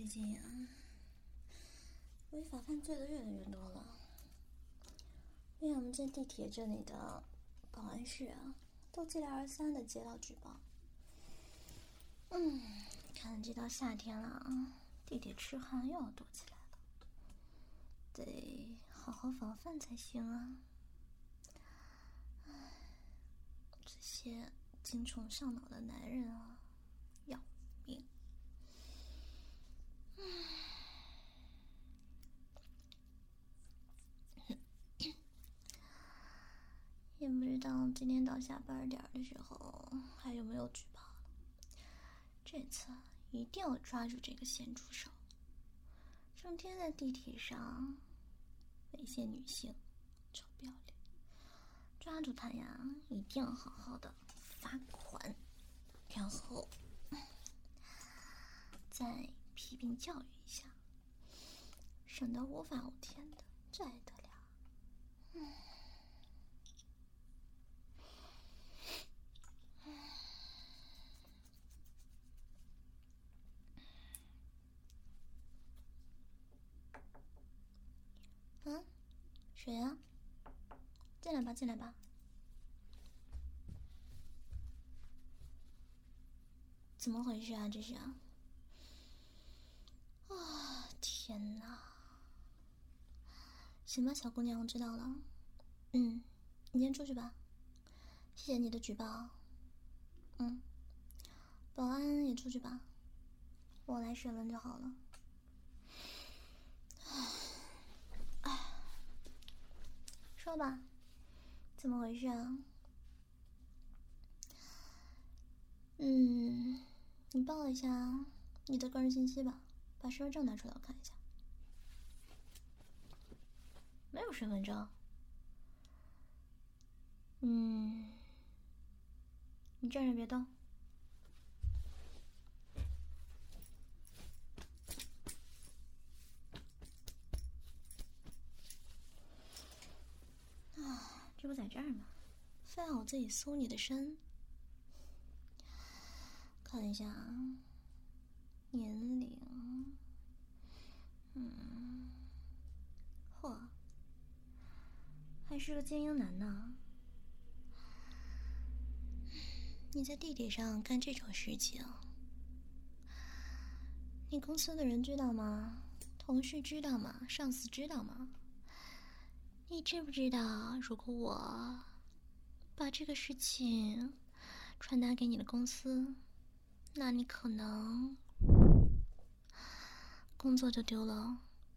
最近啊，违法犯罪的越来越多了。因为我们这地铁这里的保安室啊，都接连而三的接到举报。看这到夏天了啊，地铁痴汉又要多起来了，得好好防范才行啊。这些精虫上脑的男人啊，要命！也不知道今天到下班点的时候还有没有举报了。这次一定要抓住这个咸猪手，整天在地铁上猥亵女性，臭不要脸！抓住他呀，一定要好好的罚款，然后再批评教育一下，省得无法无天的，这还得了？谁呀？进来吧，进来吧。怎么回事啊？这是啊！天哪！行吧，小姑娘，我知道了。你先出去吧。谢谢你的举报。保安也出去吧，我来审问就好了。说吧，怎么回事啊？你报一下你的个人信息吧，把身份证拿出来我看一下。没有身份证。你站着别动。这不在这儿吗？非要我自己搜你的身。看一下啊，年龄，嚯，还是个精英男呢。你在地铁上干这种事情，你公司的人知道吗？同事知道吗？上司知道吗？你知不知道，如果我把这个事情传达给你的公司，那你可能工作就丢了。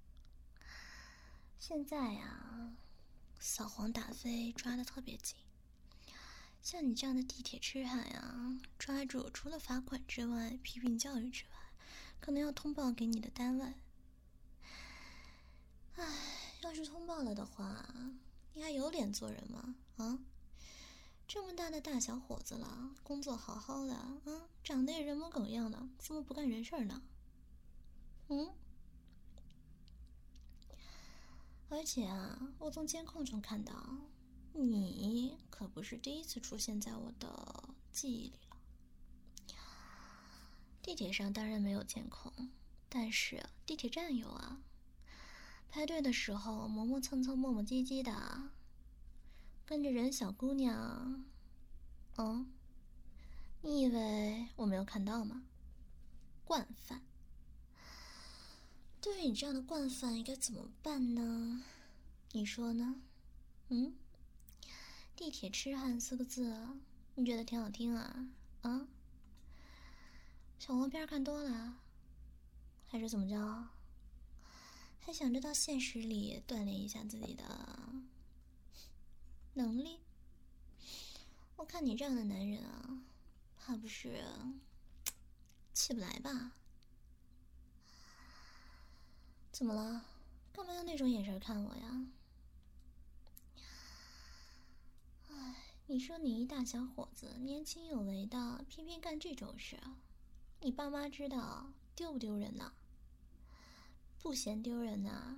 现在呀，扫黄打非抓得特别紧，像你这样的地铁痴汉呀，抓住除了罚款之外，批评教育之外，可能要通报给你的单位。要是通报了的话，你还有脸做人吗？这么大的大小伙子了，工作好好的，长得也人模狗样的，怎么不干人事呢？而且啊，我从监控中看到，你可不是第一次出现在我的记忆里了。地铁上当然没有监控，但是地铁站有啊。排队的时候磨磨蹭蹭、磨磨唧唧的，跟着人小姑娘。你以为我没有看到吗？惯犯。对于你这样的惯犯，应该怎么办呢？你说呢？地铁痴汉4个字，你觉得挺好听啊？小黄片看多了，还是怎么着？还想着到现实里锻炼一下自己的能力？我看你这样的男人啊，怕不是起不来吧？怎么了？干嘛用那种眼神看我呀？你说你一大小伙子，年轻有为的，偏偏干这种事，你爸妈知道丢不丢人呢？不嫌丢人呐？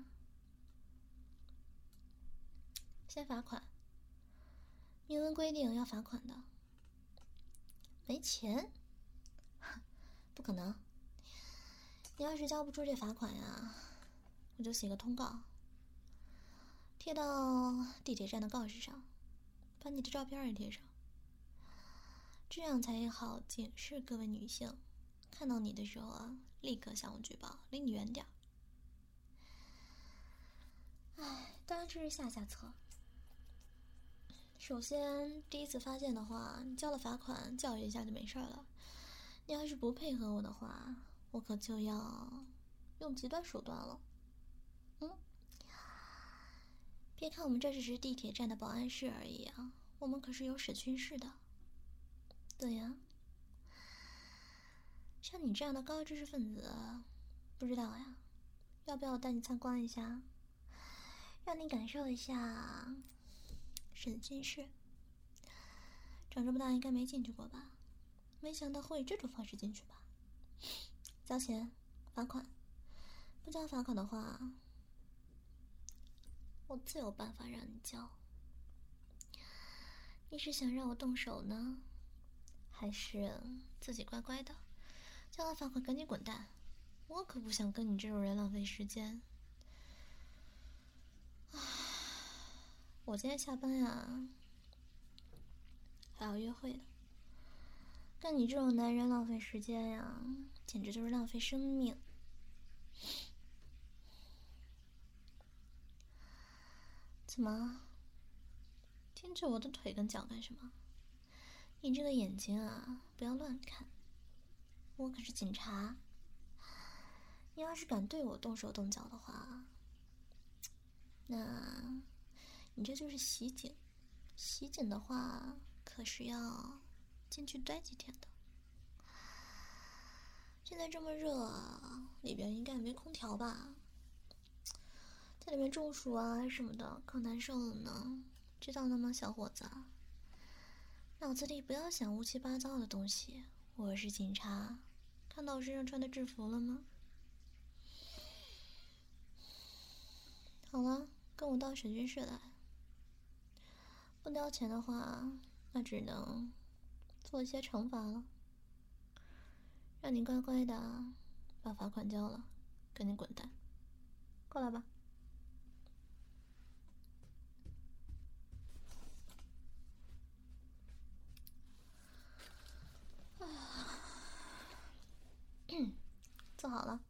先罚款，明文规定要罚款的。没钱？不可能， 你要是交不出这罚款呀，我就写个通告，贴到地铁站的告示上，把你的照片也贴上，这样才好警示各位女性，看到你的时候啊，立刻向我举报，离你远点儿。当然这是下策。首先，第一次发现的话，你交了罚款，教育一下就没事了。你要是不配合我的话，我可就要用极端手段了。别看我们这只是地铁站的保安室而已啊，我们可是有审讯室的。对呀，像你这样的高知识分子，不知道呀，要不要我带你参观一下，让你感受一下审讯室？长这么大应该没进去过吧？没想到会以这种方式进去吧？交钱，罚款。不交罚款的话，我自有办法让你交。你是想让我动手呢，还是自己乖乖的交了罚款赶紧滚蛋？我可不想跟你这种人浪费时间。我今天下班呀，还要约会的。跟你这种男人浪费时间呀，简直就是浪费生命。怎么？牵着我的腿跟脚干什么？你这个眼睛啊，不要乱看。我可是警察。你要是敢对我动手动脚的话，那你这就是袭警。袭警的话，可是要进去待几天的。现在这么热，里边应该没空调吧？在里面中暑啊什么的，可难受了呢。知道了吗，小伙子？脑子里不要想乌七八糟的东西。我是警察，看到我身上穿的制服了吗？好了，跟我到审讯室来。不交钱的话，那只能做一些惩罚了。让你乖乖的把罚款交了，赶紧滚蛋。过来吧。坐好了。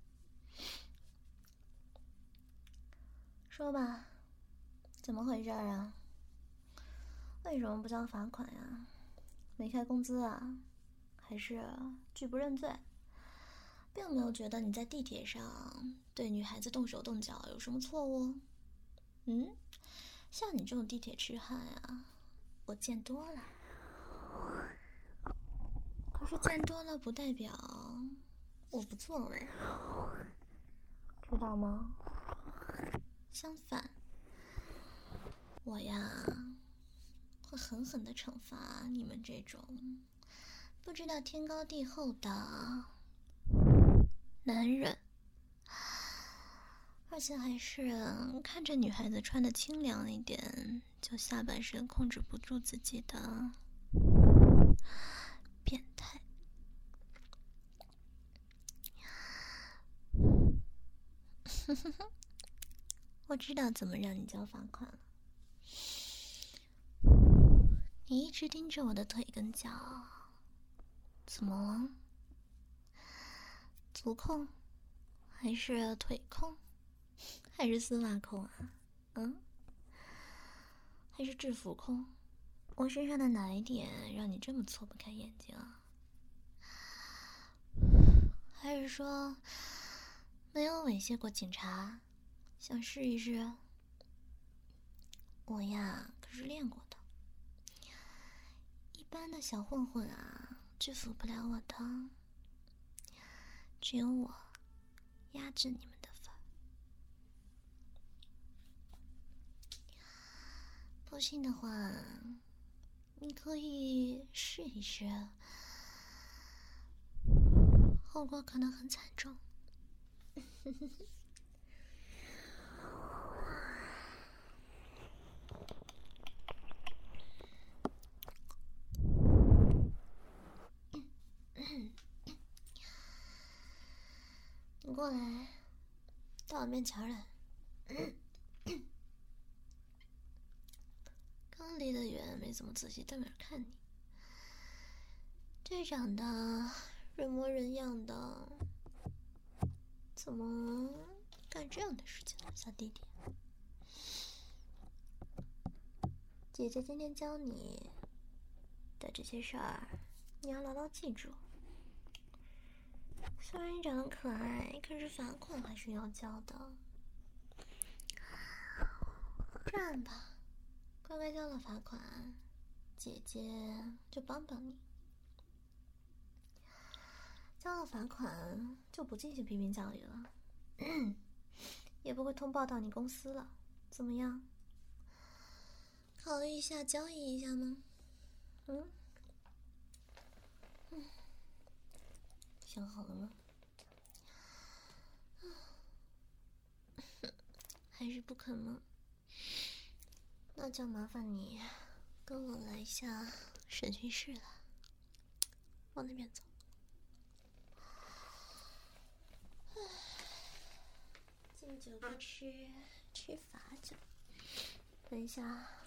说吧，怎么回事啊？为什么不交罚款呀？没开工资啊？还是拒不认罪？并没有觉得你在地铁上对女孩子动手动脚有什么错误。像你这种地铁痴汉啊，我见多了。可是见多了不代表我不作为，知道吗？相反，我呀会狠狠地惩罚你们这种不知道天高地厚的男人，而且还是看着女孩子穿的清凉一点，就下半身控制不住自己的变态。我知道怎么让你交罚款了。你一直盯着我的腿跟脚，怎么了？足控，还是腿控，还是丝袜控啊？还是制服控？我身上的哪一点让你这么错不开眼睛啊？还是说没有猥亵过警察，想试一试？我呀可是练过的，一般的小混混啊制服不了我的，只有我压制你们的份。不信的话，你可以试一试，后果可能很惨重。 你过来，到我面前来。刚离得远，没怎么仔细瞪眼看你。这长得人模人样的，怎么干这样的事情呢，小弟弟？姐姐今天教你的这些事儿，你要牢牢记住。虽然你长得可爱，可是罚款还是要交的。这样吧，乖乖交了罚款，姐姐就帮帮你。交了罚款就不进行批评教育了，也不会通报到你公司了，怎么样？考虑一下交易一下吗？想好了吗？还是不肯吗？那就麻烦你跟我来一下审讯室了，往那边走。敬酒不吃，吃罚酒。等一下